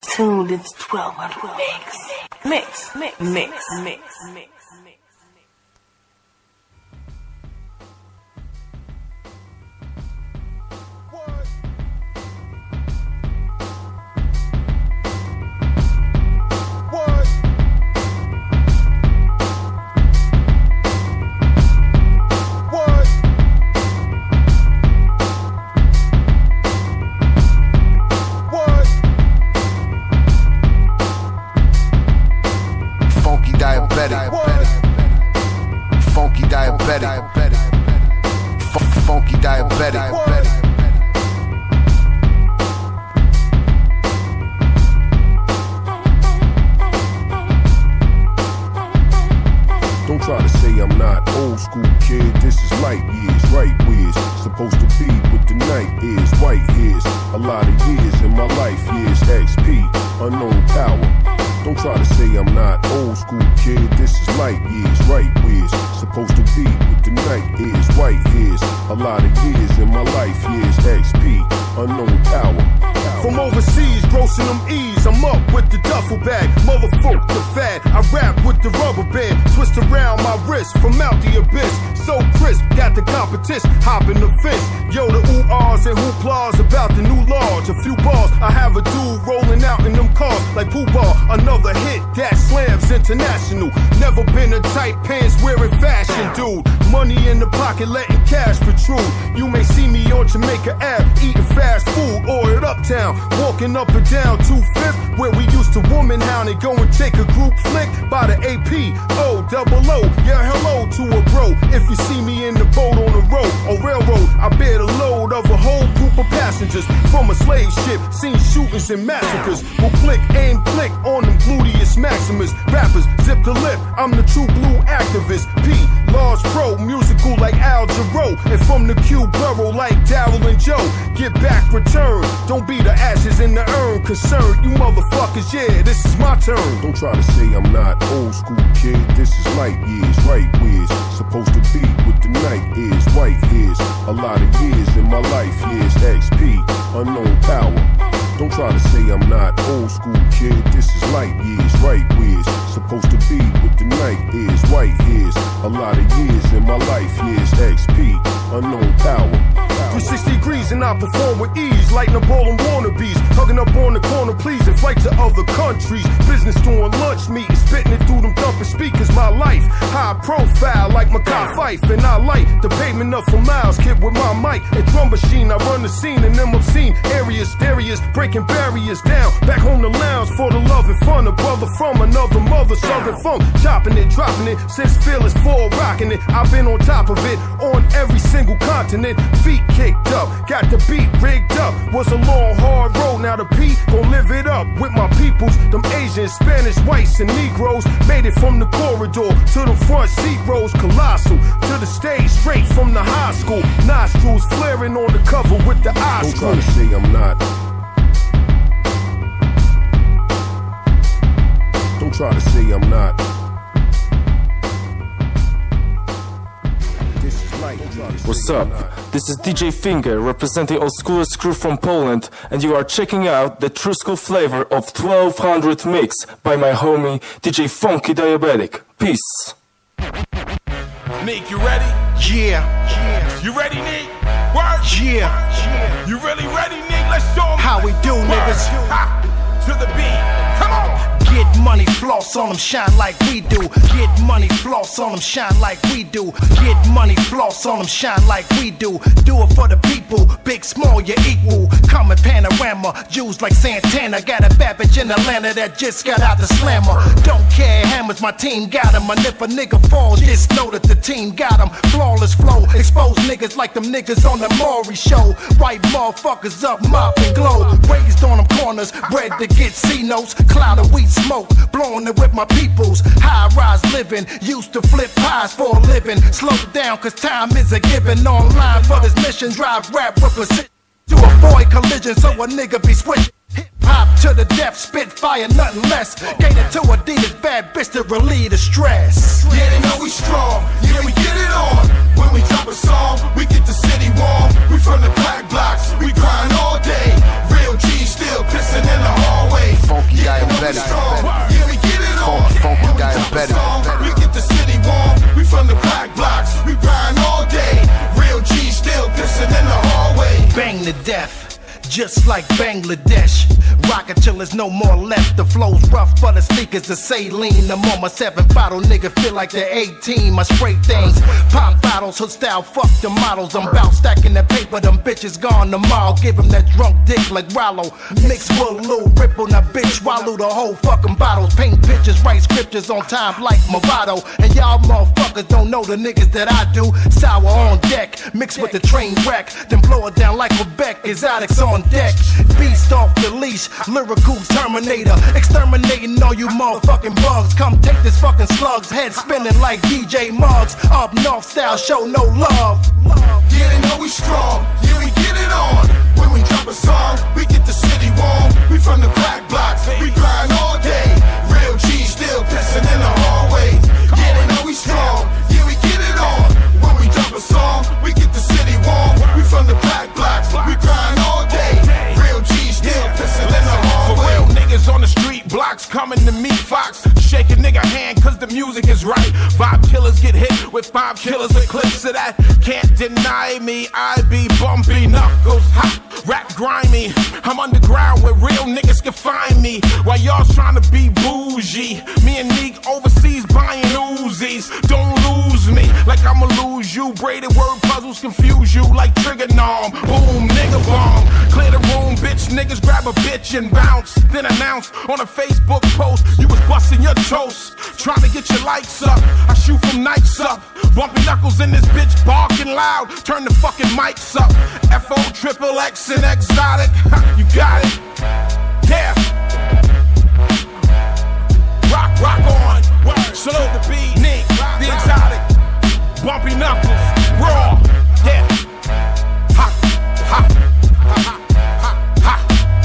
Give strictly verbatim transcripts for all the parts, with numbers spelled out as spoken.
Tuned into twelve hundred mix. Mix, mix, mix, mix, mix. Funky diabetic. F- funky diabetic. Don't try to say I'm not old school, kid. This is light years, right years. Supposed to be what the night is. White hairs, a lot of years in my life years. X P, unknown power. Don't try to say I'm not old school, kid. This is light years, right years. Supposed to be what the night is. White hairs, a lot of years in my life years. X P, unknown power. From overseas, grossing them E's, I'm up with the duffel bag. Motherfuck the fad, I rap with the rubber band. Twist around my wrist from out the abyss. So crisp, got the competition, hopping the fence. Yo, the ooh-ahs and hooplas about the new large. A few bars, I have a dude rolling out in them cars like Pooh Bar. Another hit, that slams international. Never been a tight pants wearing fashion dude. Money in the pocket, letting cash protrude. You may see me on Jamaica Ave, eating fast food, or at Uptown. Walking up and down two fifth, where we used to woman hound and go and take a group flick by the A P O double O. Yeah, hello to a bro. If you see me in the boat on the road or railroad, I bear the load of a whole group of passengers from a slave ship. Seen shootings and massacres. We'll click, aim, click on them gluteus maximus. Rappers, zip the lip. I'm the true blue activist. P, large pro, musical like Al Jarreau, and from the Q borough like Daryl and Joe. Get back, return. Don't be the ashes in the urn. Concerned, you motherfuckers, yeah, this is my turn. Don't try to say I'm not old school, kid. This is light years, right years. Supposed to be what the night is. White hairs, a lot of years in my life years. X P, unknown power. Don't try to say I'm not old school, kid. This is light years, right years. Supposed to be what the night is. White hairs, a lot of years in my life years. X P, unknown power. three sixty degrees and I perform with ease. Lighting up all them wannabes. Hugging up on the corner, please, and flight to other countries. Business doing lunch meetings, spitting it through them thumping speakers. My life, high profile like Makai Fife. And I light the pavement up for miles. Kid with my mic and drum machine. I run the scene in them obscene areas, stereos, breaking barriers down. Back home the lounge for the love and fun. A brother from another mother, southern funk. Chopping it, dropping it, since fearless for rocking it. I've been on top of it, on every single continent. Feet kicked up, got the beat rigged up. Was a long, hard road, now the P gon' live it up with my peoples. Them Asians, Spanish, whites, and Negroes. Made it from the corridor to the front seat rows. Colossal, to the stage, straight from the high school. Nostrils flaring on the cover with the eyes. Don't try to say I'm not. Don't try to say I'm not. What's up? This is D J Finger representing Old School Crew from Poland, and you are checking out the true school flavor of twelve hundred Mix by my homie D J Funky Diabetic. Peace. Nick, you ready? Yeah. yeah. You ready, Nick? Word? Yeah. yeah. You really ready, Nick? Let's show 'em how we do, Word. niggas. Ha. To the beat. Come on. Get money, floss on them, shine like we do. Get money, floss on them, shine like we do. Get money, floss on them, shine like we do. Do it for the people, big, small, you're equal. Common panorama, used like Santana. Got a bad bitch in Atlanta that just got out the slammer. Don't care, hammers, my team got him. And if a nigga falls, just know that the team got him. Flawless flow, expose niggas like them niggas on the Maury show. White motherfuckers up, mop and glow. Raised on them corners, bred to get C-notes. Cloud of weed smoke, blowing it with my peoples. High-rise living, used to flip pies for a living. Slow down, cause time is a given. Online for this mission, drive rap with precision. To avoid collision, so a nigga be switching. Hip-hop to the death, spit fire, nothing less. Gave it to Adidas, bad bitch to relieve the stress. Yeah, they know we strong, yeah, we get it on. When we drop a song, we get the city warm. We from the black blocks, we grind all day. Real G still pissing in the hallway. diabetic. Yeah, we get it on. Funky diabetic. We get the city warm. We from the black blocks. We grind all day. Real G still pissing in the hallway. Bang to death, just like Bangladesh. Rock it till there's no more left. The flow's rough, but the sneakers are saline. I'm on my seven bottle, nigga feel like they're eighteen. My spray things, pop bottles, hood style, fuck the models. I'm bout stacking the paper, them bitches gone tomorrow. Give them that drunk dick like Rollo. Mix with Lou, rip on that bitch, swallow the whole fucking bottles. Paint pictures, write scriptures on time like Movado. And y'all motherfuckers don't know the niggas that I do. Sour on deck, mixed with the train wreck. Then blow it down like Quebec, exotics on deck. Beast off the leash, lyrical Terminator, exterminating all you motherfucking bugs. Come take this fucking slugs, head spinning like D J Muggs. Up north style, show no love. Yeah, they know we strong. Yeah, we get it on. When we drop a song, we get the city warm. We from the black blocks. We grind all day. Real G still pissing in the hallway. Yeah, they know we strong. Yeah, we get it on. When we drop a song, we get the city warm. We from the black blocks. We grind all day. Real G still pissing in the hallway. For real niggas on the street blocks coming to meet Fox. Shake a nigga hand cause the music is right. Five killers get hit with five killers with clips of that. Can't deny me, I be bumpy knuckles, hot, rap grimy. I'm underground where real niggas can find me. While y'all trying to be bougie. Me and Neek overseas buying Uzis. Don't lose me like I'ma lose you. Braided word puzzles confuse you like trigonom. Boom, nigga bomb. Clear the room, bitch. Niggas grab a bitch and bounce. Then announce on a Facebook post you was busting your toast. Trying to get your likes up. I shoot from nights up. Bumpy knuckles in this bitch barking loud. Turn the fucking mics up. F O triple X and exotic. You got it. Yeah. Rock, rock on. Word. Salute the beat. Nick, the exotic. Bumpy knuckles. Raw. Yeah. Ha, ha, ha, ha, ha,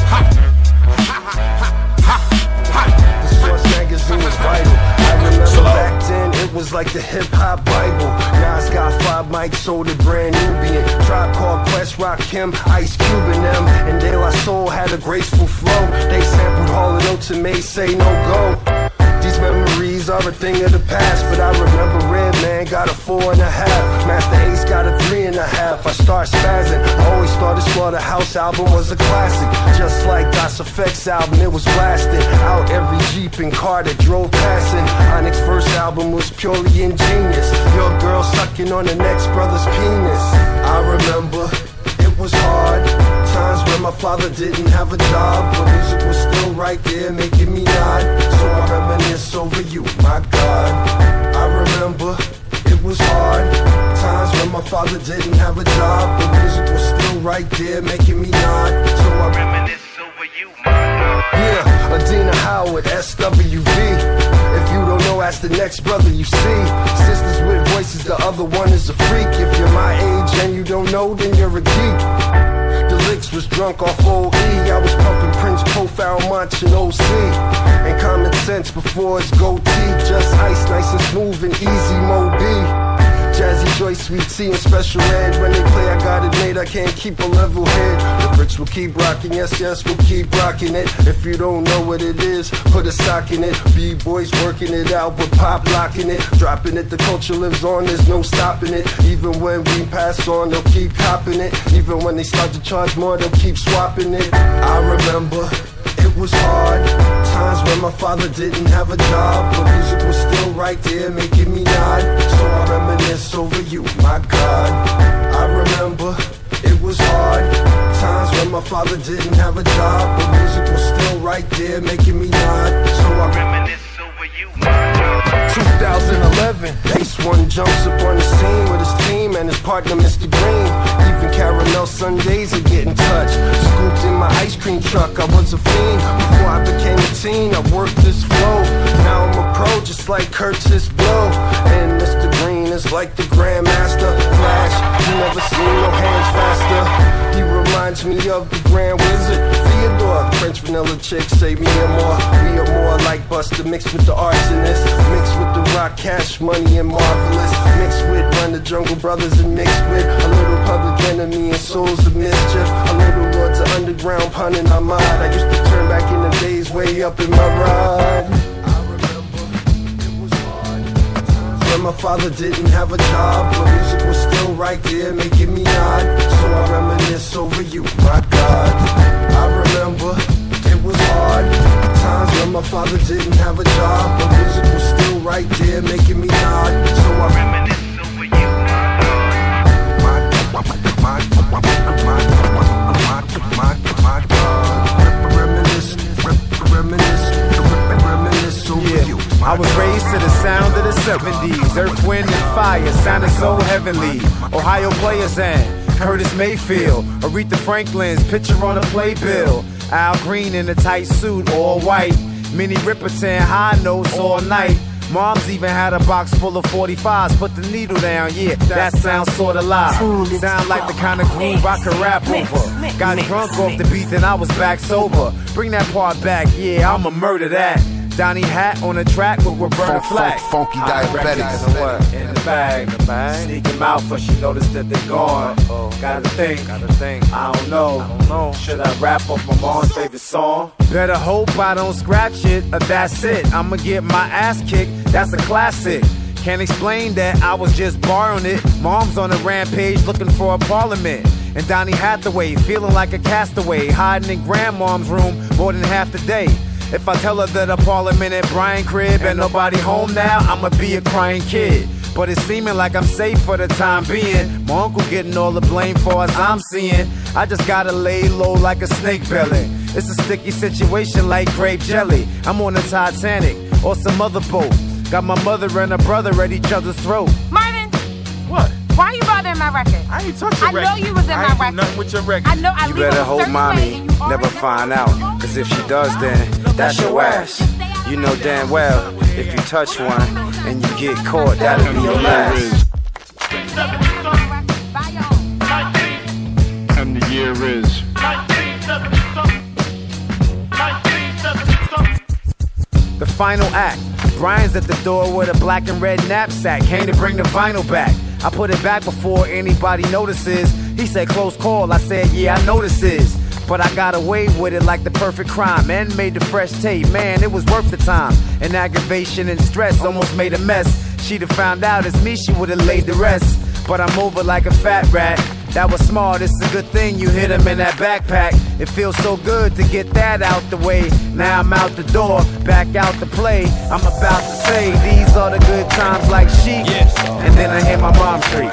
ha, ha, ha. The Source magazine was vital. I remember back then it was like the hip hop Bible. Nas got five mics, sold a brand Nubian. Tribe Called Quest, Rock Kim, Ice Cube and them. And De La Soul had a graceful flow. They sampled Hall and Oates and May Say No Go. These memories are a thing of the past, but I remember Redman got a four and a half. Master Ace got a three and a half. I start spazzing. I always thought the Slaughterhouse album was a classic. Just like Das Effects album, it was blasted. Out every Jeep and car that drove passing. Onyx's first album was purely ingenious. Your girl sucking on the next brother's penis. I remember it was hard. Times when my father didn't have a job, but music was still right there making me nod. So I reminisce over you, my God. I remember it was hard. Times when my father didn't have a job, but music was still right there making me nod. So I reminisce over you, my God. Yeah, Adina Howard, S W V. If you don't know, ask the next brother you see. Sisters with voices, the other one is a freak. If you're my age and you don't know, then you're a geek. The licks was drunk off O E. I was pumping Prince Profile Munch and O C. And Common Sense before it's goatee. Just ice, nice and smooth and easy Mo B. Jazzy Joy, Sweet Tea, and Special Ed. When they play, I got it made, I can't keep a level head. The bricks will keep rocking, yes, yes, we'll keep rocking it. If you don't know what it is, put a sock in it. B-boys working it out, but pop locking it. Dropping it, the culture lives on, there's no stopping it. Even when we pass on, they'll keep copping it. Even when they start to charge more, they'll keep swapping it. I remember it was hard. Times when my father didn't have a job, but music was still right there making me nod. So I reminisce over you, my God. I remember it was hard. Times when my father didn't have a job, but music was still right there making me nod. So I reminisce over you, my God. twenty eleven, Ace One jumps up on the scene with his team and his partner Mister Green. Even caramel sundaes are getting touched. Scooped in my ice cream truck, I was a fiend. Before I became a teen, I worked this flow. Now I'm a pro, just like Curtis Blow. And Mister Green is like the Grandmaster. Flash, you never seen no hands faster. He reminds me of the Grand Wizard. Theodore sure. French vanilla chicks say me and more. We are more like Buster mixed with the arsonist, mixed with the rock, Cash Money and Marvelous, mixed with Run the Jungle Brothers and mixed with a little Public Enemy and Souls of Mischief, a little Lords of Underground pun in my mind. I used to turn back in the days way up in my ride. When my father didn't have a job, but music was still right there making me nod. So I reminisce over you, my God. I remember it was hard times when my father didn't have a job, but music was still right there making me nod. So I reminisce over you, my God. My, my, my, my, my, my, my God. Reminisce, reminisce, reminisce over yeah. you. I was raised to the sound of the seventies. Earth, wind, and fire sounded so heavenly. Ohio players and Curtis Mayfield, Aretha Franklin's picture on a playbill. Al Green in a tight suit, all white. Minnie Riperton, high notes all night. Mom's even had a box full of forty-fives. Put the needle down, yeah, that sounds sorta live. Sound like the kind of groove I could rap over. Got drunk off the beat, then I was back sober. Bring that part back, yeah, I'ma murder that. Donnie Hat on the track with Roberta Flack. Funky Diabetics. In the bag, the bag. Sneak them out, but she noticed that they're gone. Uh-oh. Gotta think, gotta think. I don't know. I don't know. Should I rap off my mom's favorite song? Better hope I don't scratch it, or that's it. I'ma get my ass kicked. That's a classic. Can't explain that, I was just borrowing it. Mom's on a rampage looking for a parliament. And Donnie Hathaway feeling like a castaway, hiding in grandmom's room more than half the day. If I tell her that a parliament at Brian crib and nobody home now, I'ma be a crying kid. But it's seeming like I'm safe for the time being. My uncle getting all the blame for as I'm seeing. I just gotta lay low like a snake belly. It's a sticky situation like grape jelly. I'm on the Titanic or some other boat. Got my mother and her brother at each other's throat. Marvin! What? Why you bothering my record? I ain't touch your I record. know you was in I my ain't record. do nothing with your record. I know I You leave better a hold certain mommy, way and you never already find know. out. Cause if she does, then that's your ass. You know damn well, if you touch one and you get caught, that'll be your last. And the year is The final act. Brian's at the door with a black and red knapsack. Came to bring the vinyl back. I put it back before anybody notices. He said close call. I said yeah, I notices. But I got away with it like the perfect crime and made the fresh tape. Man, it was worth the time. And aggravation and stress almost made a mess. She'd have found out it's me, she would have laid the rest. But I'm over like a fat rat. That was smart, it's a good thing you hit him in that backpack. It feels so good to get that out the way. Now I'm out the door, back out to play. I'm about to say, these are the good times like Chic. Yes. And then I hear my mom shriek.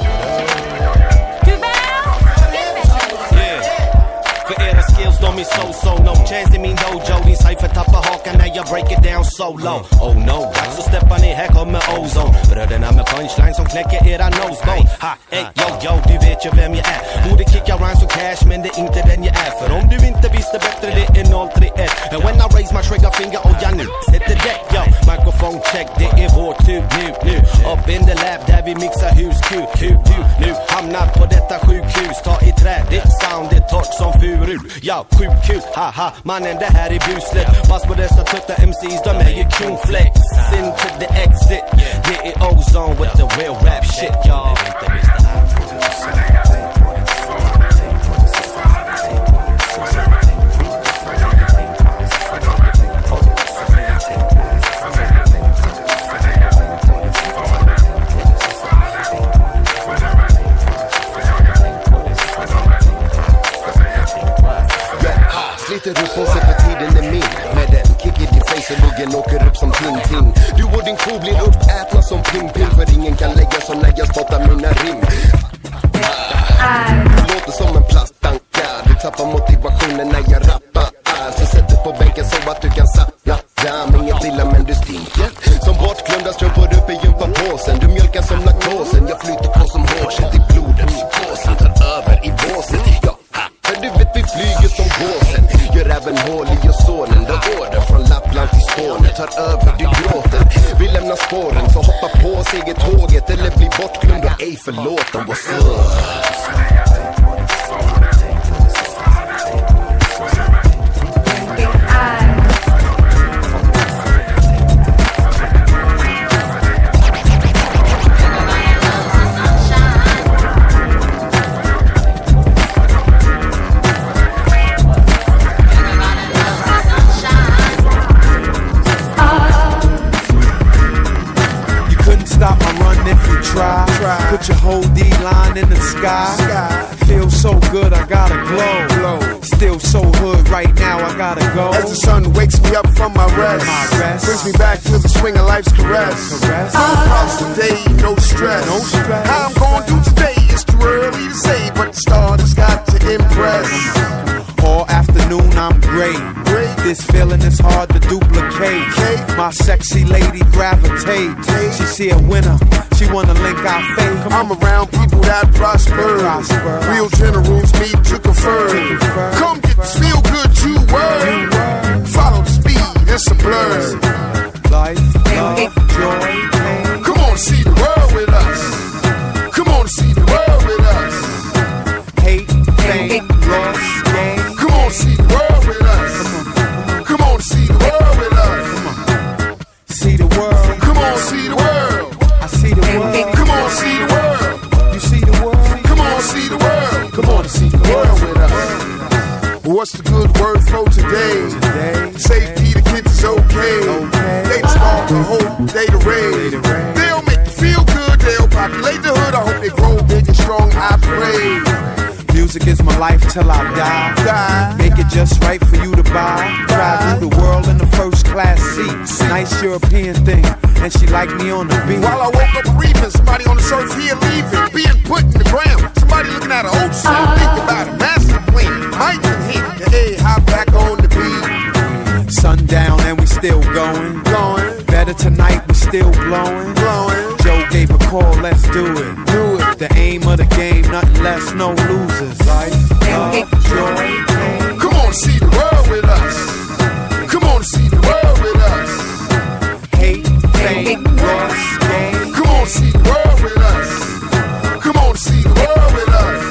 För era skills, de är so-so, no chance i min dojo. Din cypher tappar hakan när jag break it down solo. Oh no, dags att steppa ner, här kommer ozone. Bröderna med punchline som knäcker era nosebone. Ha, ey, yo, yo, du vet ju vem jag är. Borde kicka rhymes och cash, men det är inte den jag är. För om du inte visste bättre, det är noll tre ett. And when I raise my trigger finger, och jag nu sätter däck, yo. Microphone check, det är vår tur nu, nu. Up in the lab där vi mixar hus, kul, kul, du. Nu hamnar på detta sjukhus, ta i trä, ditt sound är torrt som furu. Ja, sjukt kul, haha, mannen det här är buslet. Pass på dessa trötta M Cs, de är ju kronflex. Into the exit, det är ozone with the real rap shit, y'all. Sliter upp på sig för tiden är min. Med den kick i din face och luggen åker upp som Tintin. Du och din crew blir uppätna som ping-ping. För ingen kan lägga så när jag spottar mina rim. Du låter som en plastanka. Du tappar motivationen när jag rappar. Så sätt dig på bänken så att du kan sapla. Dam, inget illa men du stinker. Som bortglömda strumpor upp i gympapåsen. Du mjölkar som laktosen. Jag flyter på som hårset i blodet. Psykosen tar över i båsen. Ja, för du vet vi flyger som gåsen. Gör även hål i ozonen. Där order från Lappland till Skåne. Tar över, du gråter. Vi lämnar spåren så hoppa på segertåget. Eller bli bortglömd och ej förlåten. What's up? sky. Feel so good, I gotta glow. Still so hood right now, I gotta go. As the sun wakes me up from my rest, my rest. brings me back to the swing of life's caress. caress. No problems today, no stress. no stress. How I'm going through today is too early to say, but the stars has got to impress. All afternoon I'm great. Great. This feeling is hard to duplicate. My sexy lady gravitate. She see a winner, she wanna link our fate. I'm around people that prosper. Prosper. Real generals meet to confer. Come get this feel good you were. Follow the speed, it's a blur. Life, love, joy, pain. Come on, see the world with us. Come on, see the world with us. Hate, fame, loss, gain. Come on, see the world with us. Come on, see the world with us. See the world. Come on, see the world. I see the world. Come on, see the world. You see the world. Come on, see the world. Come on, see the World with us. What's the good word for today? Today. Safety, the kids is okay. Okay. They the small, the hope, they the raise. They'll make you feel good. They'll populate the hood. I hope they grow big and strong. I pray. Music is my life till I die. Die. Make it just right for you to buy. Drive through the world in the first class seat. Nice European thing, and she like me on the beat. While I woke up breathing, somebody on the surf here leaving, being put in the ground. Somebody looking at an old son, thinking about a master plan. Might hit the A, hop back on the beat. Sundown and we still going. Going, Better tonight, we still glowing. blowing, Joe gave a call, let's do it. do it. The aim of the game, nothing less, no losers. Life, love, joy, pain. Come on, see the world with us. Come on, see the world with us. Hate, fame, loss, gain. Come on, see the world with us. Come on, see the world with us.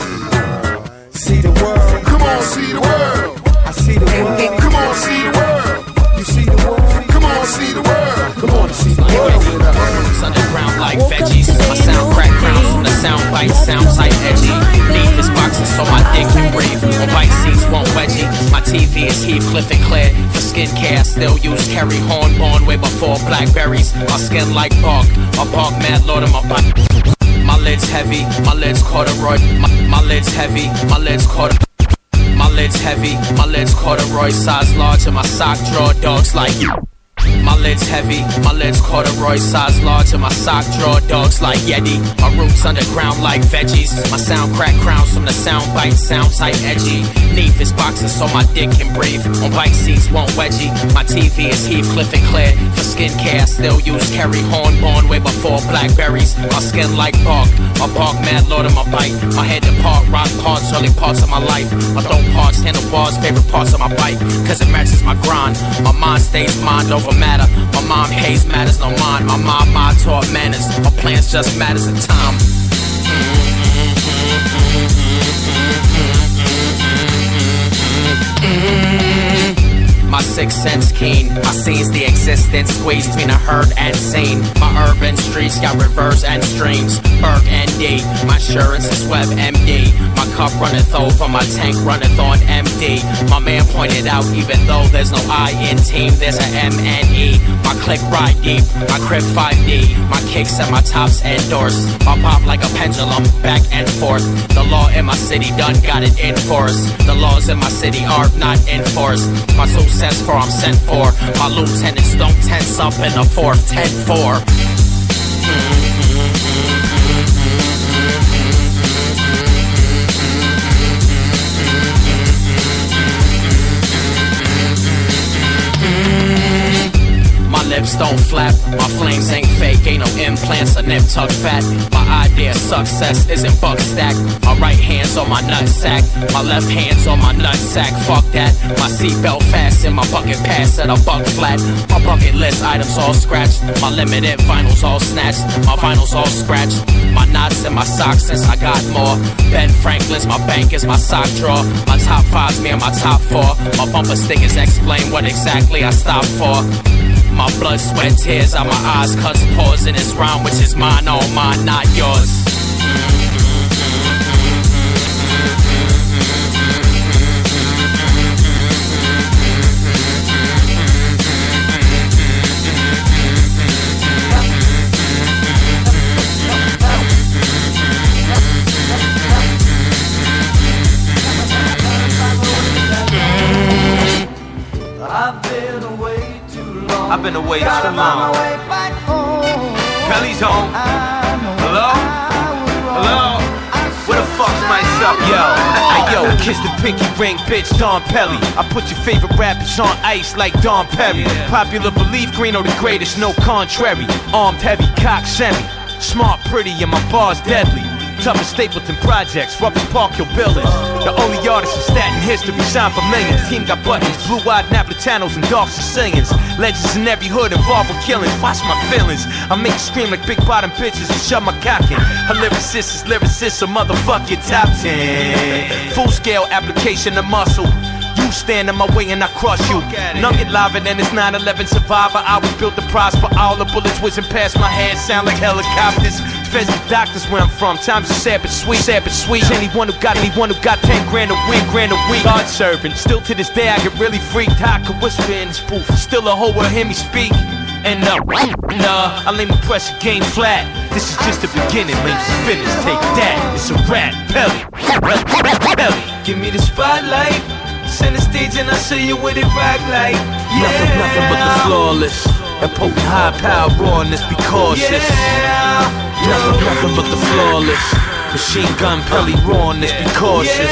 See the world. Come on, see the world. I see the world. Come on, see the world. You see the world. Come on, see the world. Come on, see the world with us. Underground like veggies. My sound crack crowns from the sound bite, sound tight edgy. Leave this boxes so my dick can breathe. On bike seats won't wedgie. My T V is Heathcliff and Claire. For skincare, I still use Kerry Hornborn way before blackberries. My skin like bark, my bark mad lord of my body. My lid's heavy, my lid's corduroy. My, my lid's heavy, my lid's corduroy. My lid's heavy, my lid's corduroy. Size large and my sock drawer dogs like you. My lid's heavy, my lid's corduroy. Size large and my sock drawer dogs like Yeti. My roots underground like veggies. My sound crack crowns from the sound bite, sound tight edgy. Need this boxes so my dick can breathe. On bike seats won't wedgie. My T V is Heathcliff and Claire. For skincare I still use Kerry Hornborn way before blackberries. My skin like bark, my bark mad lord of my bite. My head depart, rock parts, early parts of my life. My throat parts, handlebars, favorite parts of my bike. Cause it matches my grind. My mind stays mind over matter. My mom hates matters, no mind. My mom, my taught manners. My plans just matters of time. My sixth sense keen, my scenes the existence squeezed between a herd and scene. My urban streets got rivers and streams. Berg N D, my insurance is Web M D. My cup runneth over, my tank runneth on M D. My man pointed out, even though there's no I in team, there's a M N E. My click ride deep, my crib five D. My kicks and my tops endorse. I pop like a pendulum, back and forth. The law in my city done got it enforced. The laws in my city are not enforced. My two cents for I'm sent for. My lieutenants don't tense up in the fourth, ten four. My lips don't flap, my flames ain't fake, ain't no implants or nip tuck fat. My idea of success isn't buck stack. My right hand's on my nut sack, my left hand's on my nut sack. Fuck that, my seatbelt fastened, my bucket pass at a buck flat. My bucket list items all scratched, my limited vinyls all snatched, my vinyls all scratched. My knots in my socks since I got more. Ben Franklin's my bank is my sock drawer. My top five's me and my top four. My bumper stickers explain what exactly I stopped for. My blood, sweat, tears out my eyes, cuts, pause in this rhyme, which is mine, all mine, not yours. been away too long. I've been away Gotta too long. find my way back home. Pelly's home. Hello? Hello? Where the fuck's myself? Yo, hey yo, kiss the pinky ring, bitch, Don Pelly. I put your favorite rappers on ice like Don Perry. Popular belief, green or the greatest, no contrary. Armed heavy, cock semi. Smart, pretty, and my bars deadly. Toughest Stapleton projects, Ruppers Park, your buildings. The only artist in Staten history signed for millions. Team got buttons, blue-eyed Napolitanos and dark Sicilians. Legends in every hood involved with killings. Watch my feelings. I make you scream like big bottom bitches and shove my cock in. Her lyricist is lyricist, so motherfuck your top ten. Full-scale application of muscle. You stand in my way and I crush you. None get liver than this nine eleven survivor. I was built to prosper. All the bullets whizzing past my head sound like helicopters. Feds the doctors where I'm from. Times are sad but sweet, sad but sweet. Anyone who got anyone who got ten grand a week, grand a week. God serving. Still to this day I get really freaked. I could whisper in this booth. Still a hoe will hear me speak. And uh, nah, I lay my pressure game flat. This is just the beginning, lames is finished. Take that, it's a rap, Pelly. Pelly. Give me the spotlight. Center stage and I see you with it rock like yeah. Nothing, nothing but the flawless and potent high power rawness, be cautious. Yeah. Nothing, nothing but the flawless machine gun Pelly rawness, be cautious.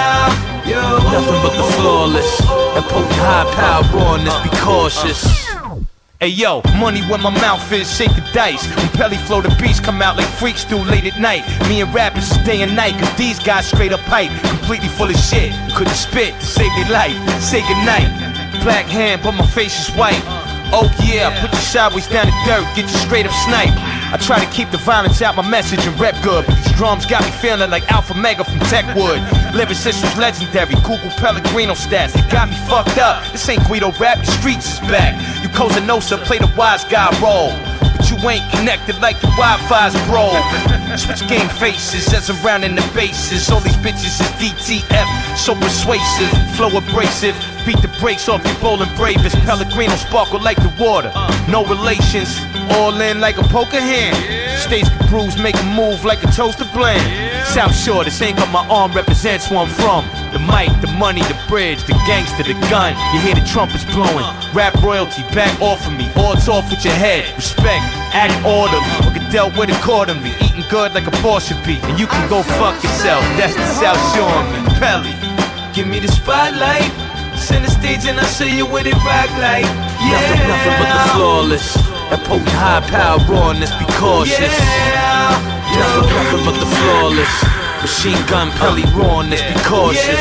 Yeah. Nothing but the flawless and potent high power rawness, be cautious. Hey yo, money where my mouth is, shake the dice. When Pelly flow, the beats come out like freaks do late at night. Me and rappers is day and night, cause these guys straight up hype. Completely full of shit, couldn't spit to save their life. Say goodnight, black hand, but my face is white. Oh yeah, put you sideways down the dirt, get you straight up snipe. I try to keep the violence out my message and rep good, but these drums got me feeling like Alpha Mega from Techwood. Lyricist was legendary, Google Pellegrino stats, they got me fucked up. This ain't Guido rap, the streets is back. You Cosa Nostra play the wise guy role, but you ain't connected like the Wi-Fi's bro. Switch game faces as I'm rounding the bases. All these bitches is D T F, so persuasive, flow abrasive. Beat the brakes off your bowling bravest. Pellegrino sparkle like the water, no relations. All in like a poker hand. States can bruise, make a move like a toaster blend. South Shore, this ain't got my arm, represents where I'm from. The mic, the money, the bridge, the gangster, the gun. You hear the trumpets blowing. Rap royalty, back off of me. Odds off with your head. Respect, act orderly, or get dealt with accordingly. Eating good like a boss should be. And you can go fuck yourself. That's the South Shore of me. Pelly, give me the spotlight. Center stage and I see you with it rock like yeah. Nothing, nothing but the flawless and potent high power rawness, be cautious. Yeah. Nothing, nothing but the flawless machine gun Pelly rawness, be cautious.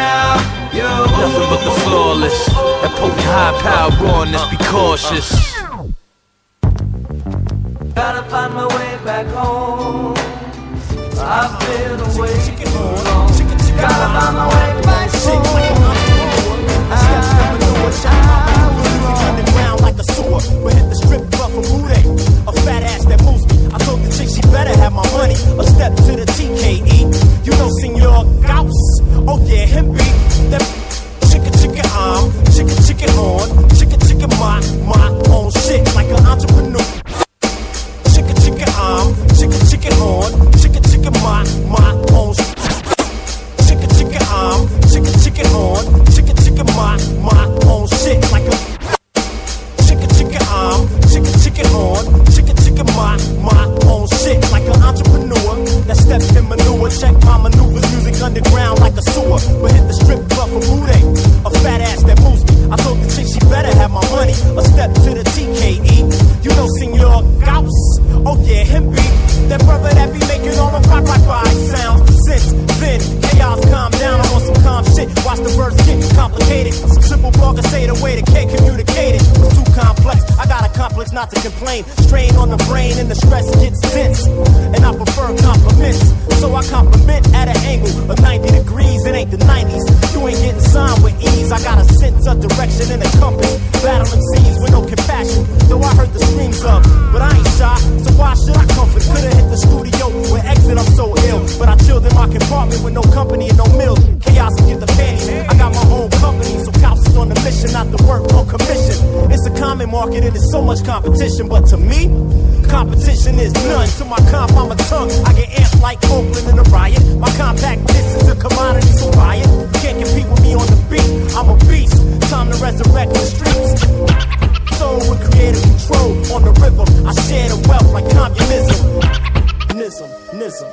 Yeah. Nothing but the flawless and potent high power rawness, be cautious. Gotta find my way back home. I've been away too long. Gotta find my way back home. Underground like a sewer, but hit the strip club for booty. A fat ass that moves me. I told the chick she better have my money. A step to the T K E. You know Senor Gauss. Oh yeah, him beat that chicka chicka arm, chicka chicka on, chicka chicka my my own shit like an entrepreneur. Chicka chicka arm, chicka chicka on, chicka chicka my my own shit. Chicka chicka arm, chicka chicka on, chicka chicka my my own shit like a chicka chicka arm, chicka chicka on, chicka chicka my my own shit like an entrepreneur that steps in manure. Check my maneuvers, music underground like a sewer, but hit the strip club for booty. A fat ass that moves me. I told the chick she better have my money. A step to the T K E. You know Senor Gauss. Oh yeah, him beat that brother that be making all the rock rock ride sounds. Since then, chaos calm down. I'm on some calm shit. Watch the verse get complicated. Some simple bloggers say the way the K communicated was too complex. I got a complex not to complain. Strain on the brain and the stress gets dense. And I prefer compliments, so I compliment at an angle of ninety degrees. It ain't the nineties. You ain't getting signed with ease. I got a sense of direction and a compass. Battling scenes with no compassion. Though I heard the screams of, but I ain't shy. So why should I comfort? Could've hit the studio with exit. I'm so ill, but I chilled in my compartment with no company and no meals. Chaos and get the panties. I got my own company, so Cops is on the mission, not the work on commission. It's a common crowded market and there's so much competition, but to me, competition is none. To my comp, I'm a tongue. I get amped like Oakland in a riot. My compact disc is a commodity, so buy it. You can't compete with me on the beat. I'm a beast. Time to resurrect the streets. Soul with creative control on the river. I share the wealth like communism. Nism, nism.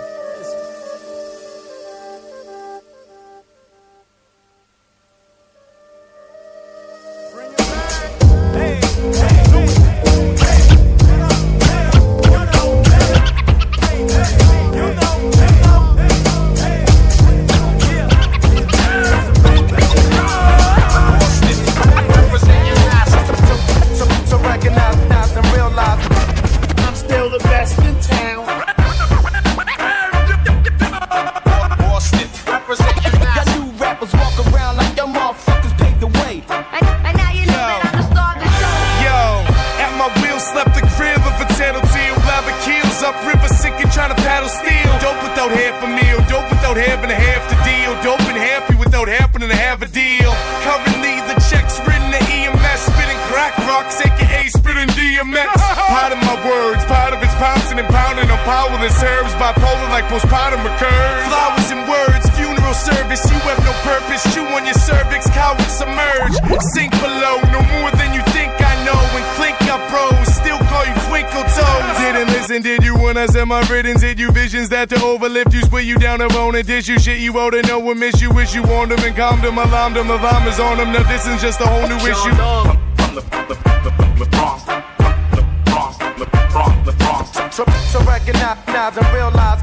Did you visions that to overlift you, split you down the bone and dish you shit you ought to know and miss you, wish you warned them and calmed them, alarmed them, alarm is on them. Now this is just a whole new issue. From the, the, the, the Bronx, the Bronx, the Bronx, the Bronx. So, so recognize and realize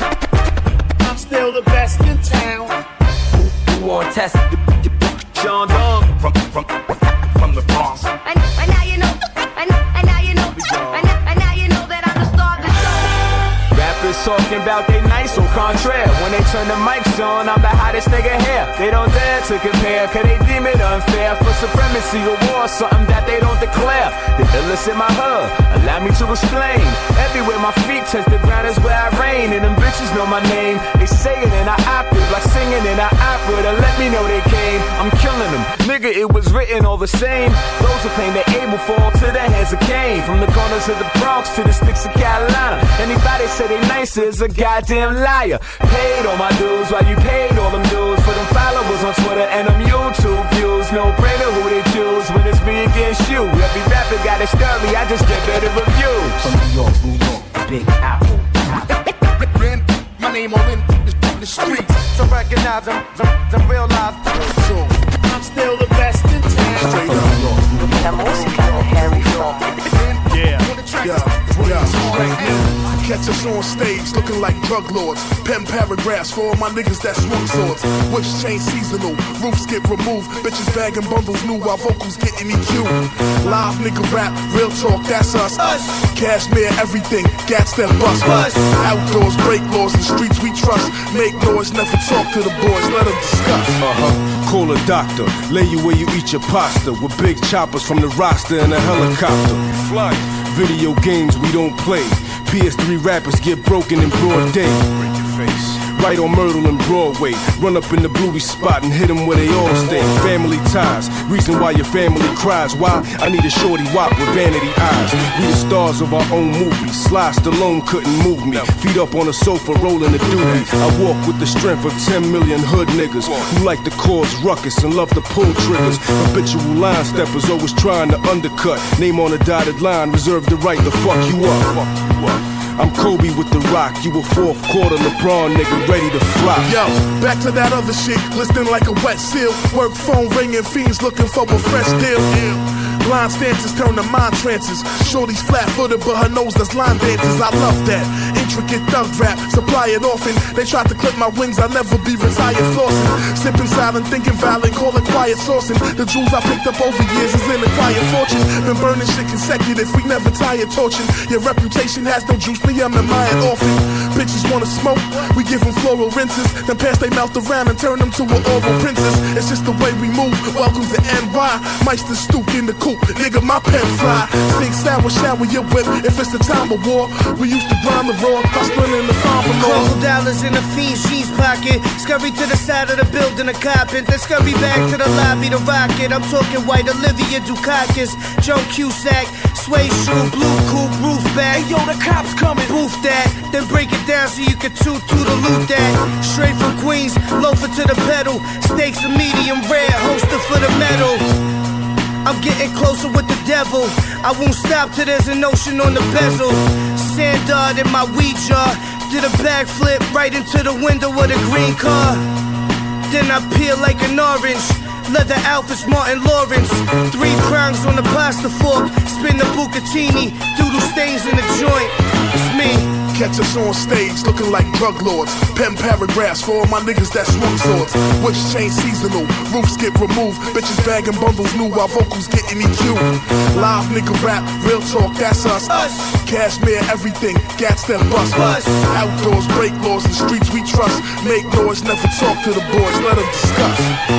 I'm still the best in town. Who want test? Sean Dog from from from the Bronx. And, and now you know, and, and now you know, and, and now you know that I'm the star of the show. Rappers talking about they nice or contraire. When they turn the mics on, I'm the hottest nigga here. They don't dare to compare, cause they deem it unfair. For supremacy or war, something that they don't declare. The illness in my hood, allow me to explain. Everywhere my feet touch the ground is where I reign. And them bitches know my name. They say it in an octave, like singing in an opera. To let me know they came, I'm killing them. Nigga, it was written all the same. Those who claim they're able fall to the hands of Cain. From the corners of the Bronx to the sticks of Carolina. Anybody say they nice is a goddamn liar. Paid all my dues while you paid all them dues. For them followers on Twitter and them YouTube views. No brainer who they choose when it's me against you. Every rapper got a story, I just get better reviews. From New York, New York, the Big Apple. My name all in the streets. So recognize them, them realize I'm still the best in town. La música de Harry Fong. Yeah, yeah, yeah. Catch us on stage looking like drug lords. Pen paragraphs for all my niggas that swung swords. Whips change seasonal, roofs get removed. Bitches bagging bundles new while vocals getting E Q. Live nigga rap, real talk, that's us. us. Cashmere, everything, gats that bust. Us. Outdoors, break laws, the streets we trust. Make noise, never talk to the boys, let them discuss. Uh-huh, call a doctor, lay you where you eat your pasta. With big choppers from the roster and a helicopter. Fly, video games we don't play. P S three rappers get broken in broad day. Break your face. Right on Myrtle and Broadway. Run up in the bluey spot and hit them where they all stay. Family ties, reason why your family cries. Why? I need a shorty wop with vanity eyes. We the stars of our own movies. Sly Stallone couldn't move me. Feet up on the sofa rolling the doobie. I walk with the strength of ten million hood niggas who like to cause ruckus and love to pull triggers. Habitual line steppers always trying to undercut. Name on a dotted line, reserve the right to fuck you up. Fuck you up. I'm Kobe with the rock, you a fourth quarter LeBron nigga ready to flop. Yo, back to that other shit, listening like a wet seal. Work phone ringing, fiends looking for a fresh deal. Blind stances turn to mind trances. Shorty's flat footed, but her nose does line dances. I love that. Intricate thug rap, supply it often. They tried to clip my wings, I'll never be retired flossing. Sipping silent, thinking violent, call it quiet sourcing. The jewels I picked up over years is in a quiet fortune. Been burning shit consecutive, we never tired torching. Your reputation has no juice, me I'm admired often. Bitches wanna smoke, we give them floral rinses. Then pass they mouth around and turn them to an oral princess. It's just the way we move, welcome to N Y. Meister Stoop in the coupe, nigga, my pen fly. Sing sour, shower your whip if it's the time of war. We used to grind the raw, hustling in the farm for more. Couple dollars in a fiend's jeans pocket. Scurry to the side of the building, a copping. Then scurry back to the lobby to rock it. I'm talking white Olivia Dukakis, Joe Cusack, suede shoe, blue coupe, roof bag. Hey, yo, the cops coming. Boof that, then break it down so you can toot to the loot that. Straight from Queens, loafer to the pedal. Steaks are medium rare, holster for the metal. I'm getting closer with the devil. I won't stop till there's an ocean on the bezel. Sand dart in my weed jar. Did a backflip right into the window of the green car. Then I peel like an orange. Leather outfits, Martin Lawrence. Three prongs on the pasta fork. Spin the bucatini. Doodle stains in the joint. It's me. Catch us on stage looking like drug lords. Pen paragraphs for all my niggas that swung swords. Which chain seasonal, roofs get removed. Bitches bagging bundles new while vocals getting E Q. Live nigga rap, real talk, that's us. us. Cashmere, everything, gats that bust. Us. Outdoors, break laws, the streets we trust. Make noise, never talk to the boys, let them discuss.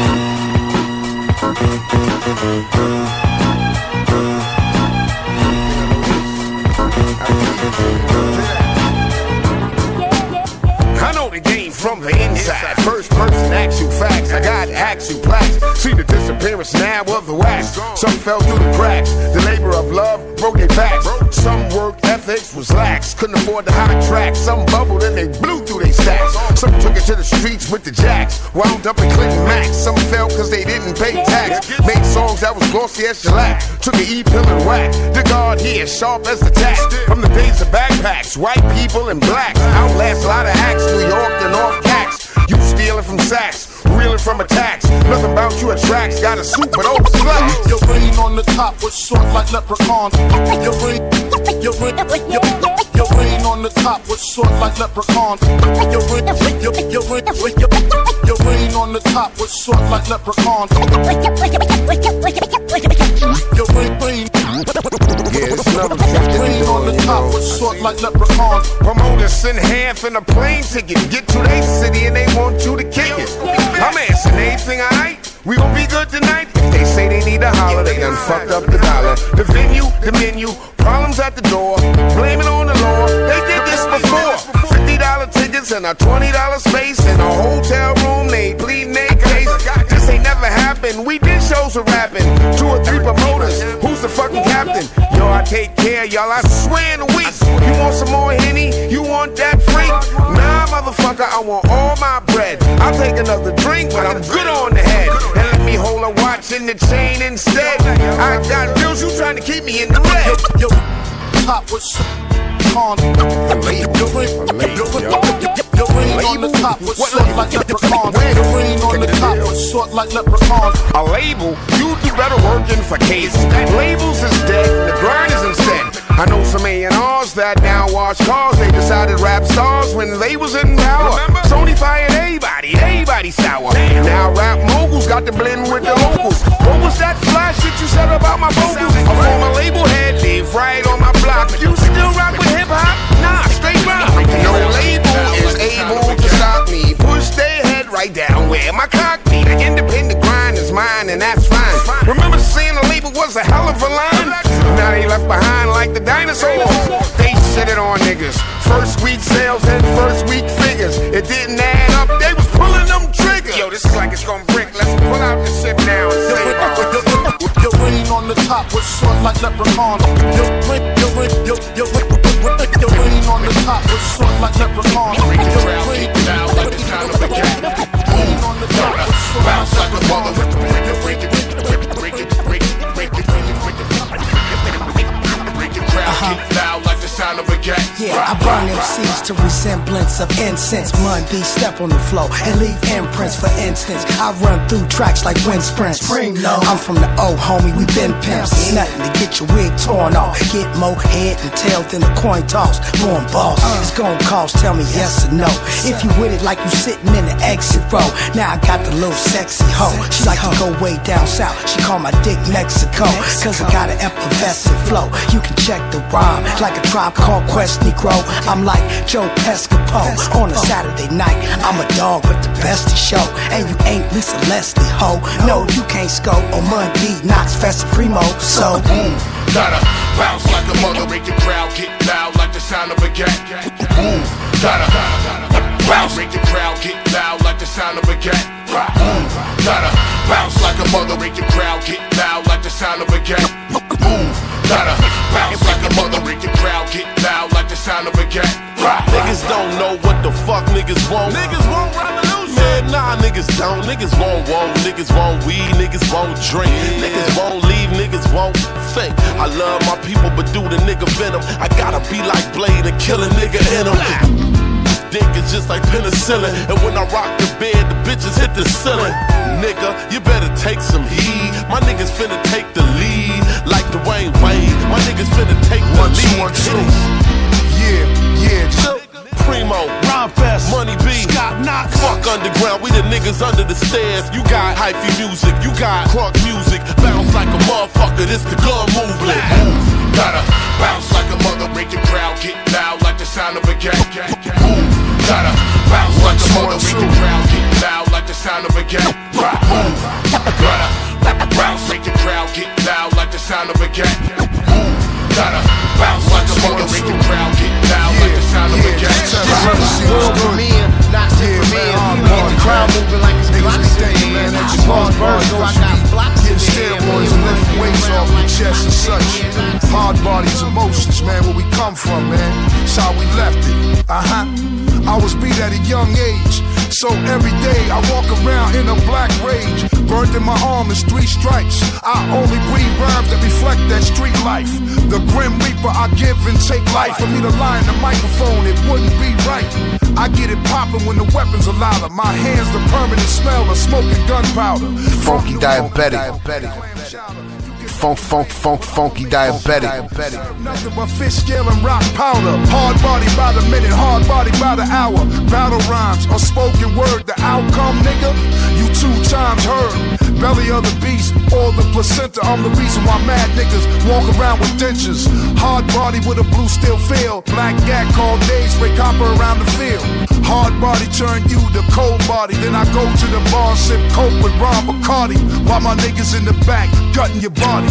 I know the game from the inside. First person, actual facts. I got actual plaques. See the disappearance now of the wax. Some fell through the cracks. The labor of love broke their backs. Some work ethics was lax. Couldn't afford the hot track. Some bubbled and they blew through their stacks. Some took it to the streets with the jacks. Wound up in Clinton Max. Some fell cause they didn't pay tax. Made songs that was glossy as shellac. Took an E-pill and whack. The guard here, sharp as the tack. From the days of backpacks, white people and blacks. Outlast a lot of acts. New York to North Cats. You stealing from sacks, reeling from attacks. Nothing about you attracts. Got a suit but old slacks. Your rain on the top was short like leprechaun. Your rain, your rain, your, your rain on the top was short like leprechaun. Your rain, your, your rain, your, your rain on the top was short like leprechaun. Your rain, rain. Yeah, it's another rain on the top was short like leprechaun. Promoters send half in a plane ticket. Get to their city and they want you to kick it. I'm answering anything alright. We gon' be good tonight. If they say they need a holler, they done fucked up the dollar. The venue, the menu, problems at the door. Blame it on the law. They did this before. Fifty dollar tickets and a twenty dollar space in a hotel room. They pleading their case. This ain't never happened. We did shows with rapping. Two or three promoters. Who's the fucking captain? Yo, I take care, y'all. I swear in a week. You want some more Henny? You want that freak? Nah, motherfucker, I want all my bread. I'll take another drink, but I'm good on the head. And let me hold a watch in the chain instead. I got bills, you trying to keep me in the red. Yo, top was on. Your rain on the top was short like leprechaun. Your rain on the top was short like leprechaun. A label, you do better working for cases. Labels is dead, the grind is instead. I know some A and R's that now watch cars. They decided rap stars when they was in power. Sony fired everybody, everybody sour. Now rap moguls got to blend with the locals. What was that flash shit you said about my vocals? A former label head, live right on my block. You still rock with hip hop? Nah, straight rock. No label is able to stop me. Push their head right down where my cock be. The independent grind is mine and that's fine. Remember saying the label was a hell of a line? Now they left behind like the dinosaurs. They shit it on niggas. First week sales and first week figures. It didn't add up, they was pulling them triggers. Yo, this is like it's gonna break. Let's pull out the shit now and save our your rain on the top was short like leprechaun. Your rain, your rain, your, your, your rain on the top was short like leprechaun. Your rain, your rain on the top was short like leprechaun. Yeah, I burn M Cs to resemblance of incense. Mun B step on the flow and leave imprints. For instance, I run through tracks like wind sprints. Spring low. I'm from the O, homie, we been pimps. It's nothing to get your wig torn off. Get more head and tail than a coin toss. Born boss, it's gon' cost, tell me yes or no. If you with it like you sitting in the exit row. Now I got the little sexy hoe. She like to go way down south. She call my dick Mexico. Cause I got an effervescent flow. You can check the rhyme like a Tribe Called Quest. Negro. I'm like Joe Pescopo on a Saturday night. I'm a dog with the best to show, and you ain't Lisa Leslie, ho. No, you can't score on Monday, Knox Festa Primo. So, boom, gotta bounce like a mother, make the crowd get loud like the sound of a gat. Boom, gotta bounce, make the crowd get loud like the sound of a gat. Boom, gotta bounce like a mother, make the crowd get loud like the sound of a gat. Boom, gotta bounce like a mother, make the crowd get loud like the sound of a gat. Niggas don't know what the fuck niggas want. Niggas want revolution. Man, nah, niggas don't. Niggas won't want. Niggas want weed. Niggas won't drink. Yeah. Niggas won't leave. Niggas won't fake. I love my people, but do the nigga venom. I gotta be like Blade and kill a nigga in him. Dick is just like penicillin, and when I rock the bed, the bitches hit the ceiling. Nigga, you better take some heed. My niggas finna take the lead, like Dwayne Wade. My niggas finna take the one, lead. Two, one, two. Yeah, yeah, just Primo, Ron Fest, Money B, Scott Knox. Fuck underground, we the niggas under the stairs. You got hyphy music, you got crunk music. Bounce like a motherfucker, this the gun movement. Boom, gotta bounce like a mother, make the crowd get loud like the sound of a gat. Boom, gotta bounce like a mother, make the crowd get loud like the sound of a gat. Boom, gotta bounce, make the crowd get loud like the sound of a gat. Boom, gotta bounce like a mother, make the crowd get loud like the sound of a gat. World premiere, not Superman. Get the crowd moving like it's blocks in man. Pause birds, so I got blocks in steroids and lift weights off the chest and such. Hard bodies, emotions, man, where we come from, man. It's how we left it. Uh-huh. I was beat at a young age, so every day I walk around in a black rage. Burned in my arm is three stripes. I only breathe rhymes that reflect that street life. The grim reaper, I give and take life. For me to lie in the microphone, it wouldn't be right. I get it poppin' when the weapons are louder. My hands, the permanent smell of smoking gunpowder. Funky diabetic. Funk, funk, funk, funky diabetic. Nothing but fish scale and rock powder. Hard body by the minute, hard body by the hour. Battle rhymes, a spoken word. The outcome, nigga, you two times heard. Belly of the beast or the placenta. I'm the reason why mad niggas walk around with dentures. Hard body with a blue steel feel. Black gat called days, spray copper around the field. Hard body turn you to cold body. Then I go to the bar, sip coke with Ron Bacardi. While my niggas in the back, gutting your body.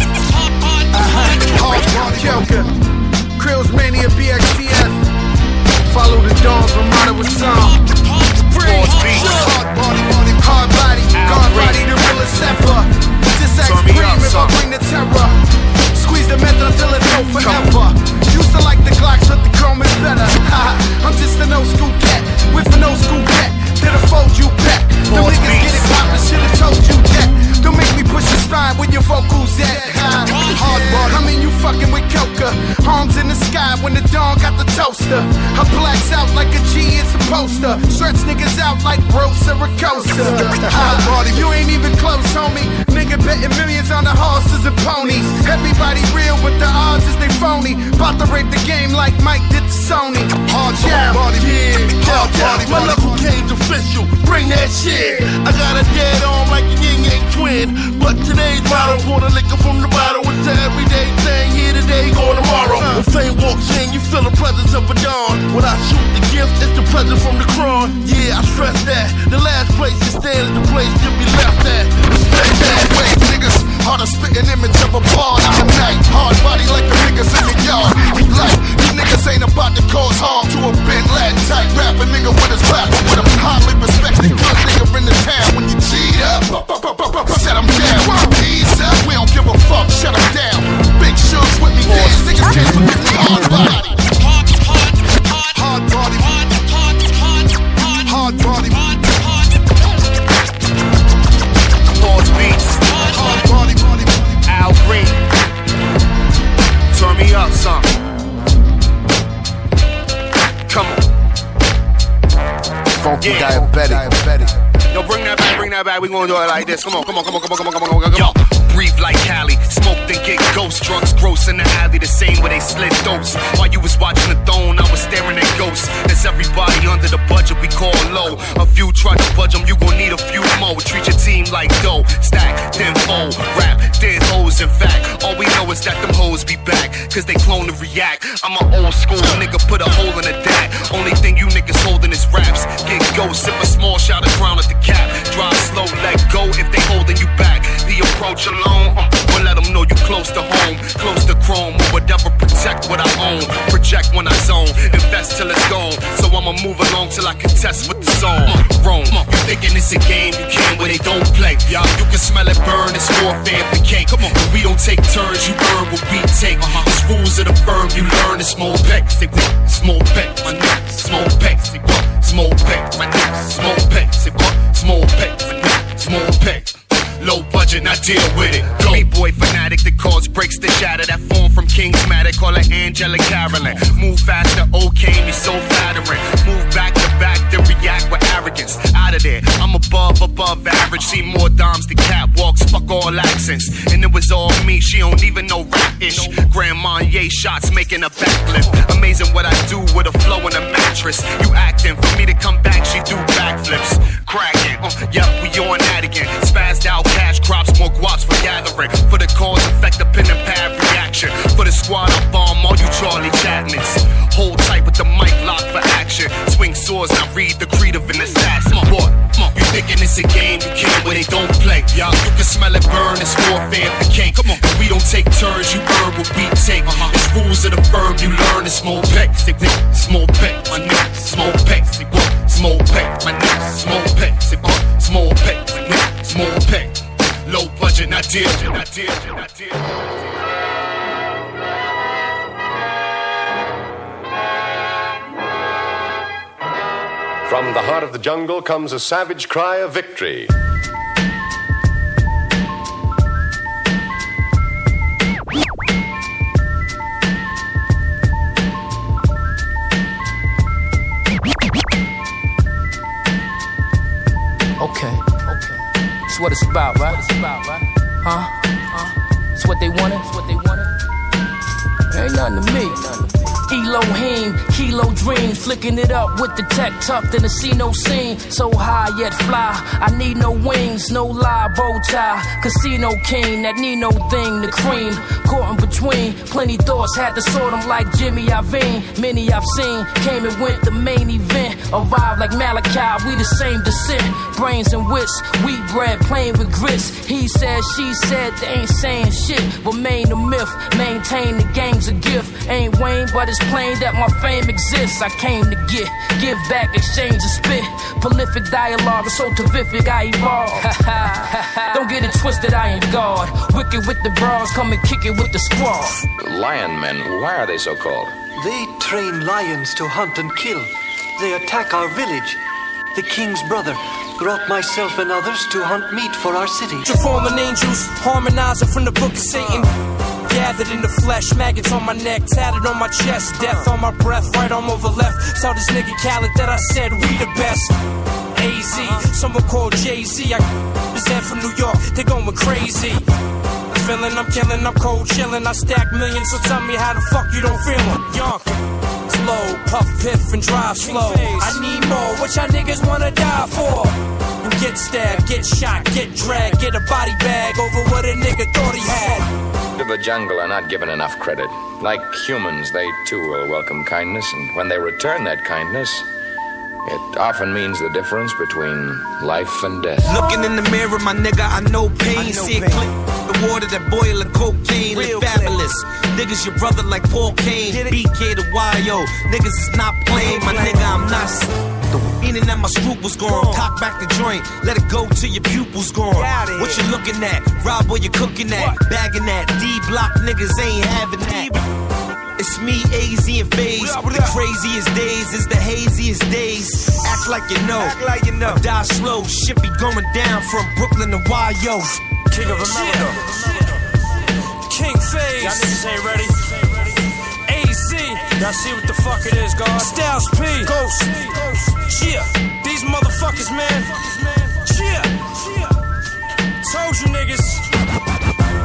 Uh-huh. Hard body, Joker. Krills Mania B X T S. Follow the Dawns from Mata with song. Force beats. Hard body, body, hard body. Guard body, the realest ever. Just act supreme if I bring the terror. Squeeze the method until it's no forever. Used to like the Glocks, but the chrome is better. I'm just an old school cat with an old school cat. That'll fold you back. The niggas get it poppin', should've told you that. Don't make me push your spine where your vocals at. Hard body, I mean you fucking with Coca. Arms in the sky when the dawn got the toaster. I blacks out like a G is a poster. Stretch niggas out like Rosa Ricosta. Hard body, you ain't even close, homie. Nigga betting millions on the horses and ponies. Everybody real, but the odds is they phony. About to rape the game like Mike did to Sony. Hard yeah, body, yeah, hard body. My local game's official. Bring that shit. I got a dead arm like a yin yang twin. But today's motto, pour the liquor from the bottle. It's an everyday thing. Here today, gone tomorrow. When fame walks in, you feel the presence of a dawn. When I shoot the gift, it's the present from the crown. Yeah, I stress that. The last place you stand is the place you'll be left at. Respect that. Wait, niggas, hard to spit an image of a party tonight. Hard body like the niggas in the yard. We like, you niggas ain't about to cause harm to a Ben Laden type rapper nigga with his rap. With him hardly respected good nigga in the town. When you G'd up, set him down. Ease up, we don't give a fuck, shut him down. Big shoes with me, these niggas can't forget me. Hard body. Hard body. Hard body. Force beats. Hard body. Al Green. Turn me up, son. Come on. Funky Yeah. diabetic. Yo, bring that back, bring that back. We gonna do it like this. Come on, come on, come on, come on, come on, come on, come on. Yo, breathe like Cali. Smoke then get ghost. Drugs gross in the alley, the same way they slid dose. While you was watching the throne, I was staring at ghosts. That's everybody under the budget we call low. A few try to budge them, you gon' need a few more. Treat your team like dough. Stack, then fold. Rap, then hoes. In fact, all we know is that them hoes be back, cause they clone to react. I'm an old school nigga, put a hole in a dat. Only thing you niggas holding is raps. Get ghost, sip a small shot of crown at the cap. Drive slow, let go if they holding you back. The approach alone, uh, will let them know you close to home. Close to chrome, or whatever, protect what I own. Project when I zone, invest till it's gone. So I'ma move along till I contest with the song. Uh, Rome, uh, you thinking it's a game, you can where they don't play. Y'all, you can smell it burn, it's warfare if we can't. Come on, we don't take turns, you earn what we take. Uh-huh. It's rules of the firm, you learn the small pay. Say what? Small pay, my nigga, small pay. Say what? Small pay, my nigga, small pay. Say what? Small pay, my nigga, small pay. Low budget, I deal with it. Go. Boy fanatic that cause breaks to shatter. That form from Kingsmatic, call her Angela Carolyn. Move faster, okay, me so flattering. Move back to back, then react with arrogance. Out of there, I'm above, above average. See more dimes than catwalks, fuck all accents. And it was all me, she don't even know rap-ish. Grand Marnier shots making a backflip. Amazing what I do with a flow and a mattress. You acting, for me to come back, she do backflips. Cracking, uh, yep, we on that again. Spazzed out. Cash crops, more guaps for gathering. For the cause, effect a pen and pad reaction. For the squad, I bomb all you Charlie Chapmans. Hold tight with the mic lock for action. Swing swords, I read the creed of an assassin. Boy, you thinking it's a game, you can't where they don't play. Y'all, you can smell it burn, it's warfare if you can't. Come on, we don't take turns, you earn what we take. Uh-huh. It's rules of the firm, you learn it's small pay. Say what? Small pay, my nigga, small pay. Say what? Small pay, my nigga, small pay. Say what? Small pay, my nigga, small pay. Low budget, not deal, not deal, not deal. From the heart of the jungle comes a savage cry of victory. Okay, okay. It's what it's about, right? It's what it's about, right? Huh? Huh? It's what they wanted. It's what they wanted. Ain't nothing to me. Elohim, kilo dreams, flicking it up with the tech tucked in the see no scene. So high yet fly, I need no wings, no lie, bow tie. Casino king, that need no thing, the cream. Caught in between, plenty thoughts, had to sort them like Jimmy Iovine. Many I've seen, came and went the main event. Arrived like Malachi, we the same descent. Brains and wits, wheat bread, playing with grits. He said, she said, they ain't saying shit. Remain a myth, maintain the game's a gift. Ain't Wayne, but it's plain that my fame exists. I came to get, give back, exchange and spit. Prolific dialogue is so terrific, I evolve. Don't get it twisted, I ain't God. Wicked with the bras, come and kick it with the squad. Lion men, why are they so called? They train lions to hunt and kill. They attack our village. The king's brother brought myself and others to hunt meat for our city. Fallen angels, harmonizing from the book of Satan. Gathered in the flesh, maggots on my neck, tatted on my chest, death on my breath, right arm over left. Tell this nigga Khaled that I said we the best. A Z, someone called Jay-Z. I is that from New York, they going crazy. I'm feeling, I'm killing, I'm cold chilling. I stack millions, so tell me how the fuck you don't feel them. Yonk, slow, puff, piff, and drive slow. I need more, what y'all niggas wanna die for? And get stabbed, get shot, get dragged, get a body bag over what a nigga thought he had. To the jungle are not given enough credit. Like humans, they too will welcome kindness, and when they return that kindness, it often means the difference between life and death. Looking in the mirror, my nigga, I know pain. I know See pain. It click the water that boil the cocaine. Real fabulous. Niggas, your brother like Paul Kane. B K to Y O. Niggas is not playing, my nigga, I'm not. Meaning that my scruples gone. Cock back the joint, let it go till your pupils gone. What you looking at? Rob, what you cooking at? Bagging that. D-block niggas ain't having that. It's me, A Z and FaZe. The craziest days is the haziest days. Act like you know. Act like you know. Die slow. Shit be going down from Brooklyn to Y O. King of America. King FaZe. Y'all niggas ain't ready. A Z. Y'all see what the fuck it is, God. Styles P. Ghost. Yeah. These motherfuckers, man. Yeah. Told you niggas.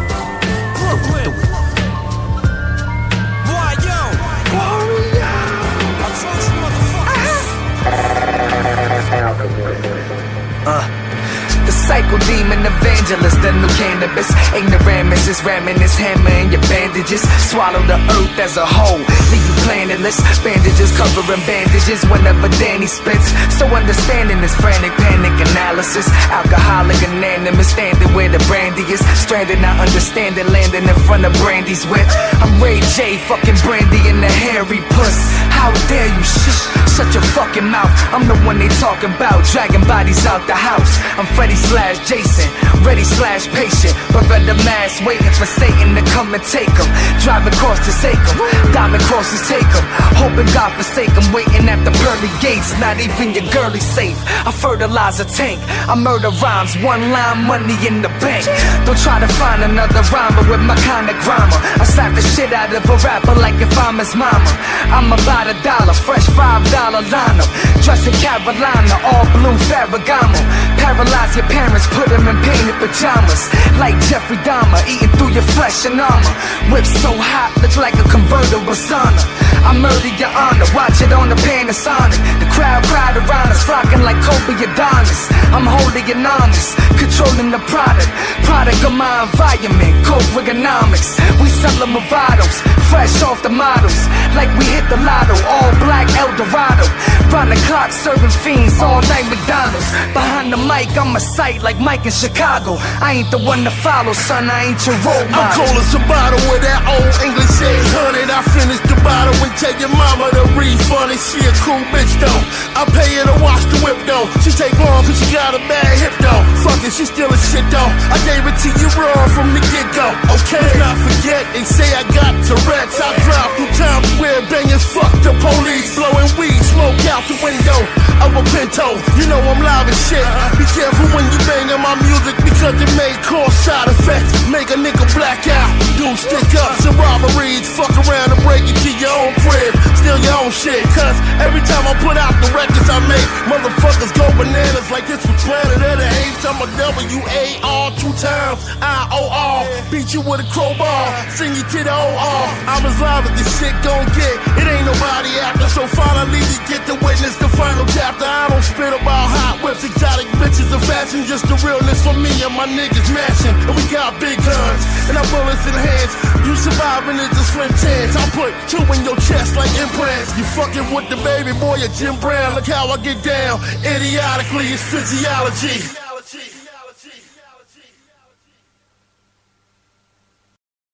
paralysis, ramming his hammer in your bandages. Swallow the earth as a whole, leave you planetless. Bandages covering bandages whenever Danny spits. So understanding this frantic panic analysis. Alcoholic anonymous, standing where the brandy is. Stranded, not understanding, landing in front of Brandy's whip. I'm Ray J, fucking Brandy in the hairy puss. How dare you shush, shut your fucking mouth. I'm the one they talking about, dragging bodies out the house. I'm Freddy slash Jason, ready slash patient. Beretta mask, waiting for Satan to come and take him. Driving across to take him, diamond crosses take him. Hoping God forsake him, waiting at the pearly gates. Not even your girl is safe. I fertilize a tank, I murder rhymes, one line money in the bank. Don't try to find another rhymer with my kind of grammar. I slap the shit out of a rapper like if I'm his mama. I'm about a dollar, fresh five dollar lineup. Dressed in Carolina, all blue Ferragamo. Paralyze your parents, put them in painted pajamas. Like Jeffrey Dahmer, eating through your flesh and armor. Whip so hot, look like a convertible sauna. I murder your honor, watch it on the Panasonic. The crowd cried around us, flocking like Kobe Adonis. I'm holy and honest, controlling the product. Product of my environment, code Wigonomics. We sellin' Movados, fresh off the models. Like we hit the lotto, all black Eldorado. Round the clock serving fiends, all night McDonald's. Behind the mic, I'm a sight like Mike in Chicago. I ain't the one to follow, son, I ain't your role model. I'm cold as a bottle with that old English eight hundred. I finished the bottle and tell your mama to refund it. She a cool bitch though, I pay her to wash the whip though. She take long cause she got a bad hip though. Fuck it, she still a shit though. I gave it to you raw from the get go. Okay, let's not forget and say I got Tourette's. I drive through Times Square banging fuck the police. Blowing weed, smoke out the window of a Pinto. You know I'm live as shit. Be careful when you bangin' my music because it may cause side effects. Make a nigga black out, do stick ups and robberies. Fuck around and break into your own crib, steal your own shit. Cause every time I put out the records I make, motherfuckers go bananas like this was Planet of the Apes. I'm a W A R two times I O R. Beat you with a crowbar, sing you to the O R. I'm as live as this shit gon' get. It ain't nobody after, so finally you get to witness the final chapter. I don't spit about hot whips, exotic bitches, and fashion. Just the realness for me and my niggas matching. And we got big guns and our bullets in hands. You surviving is a slim chance. I put two in your chest like implants. You fucking with the baby boy of Jim Brown. Look how I get down. Idiotically, it's physiology.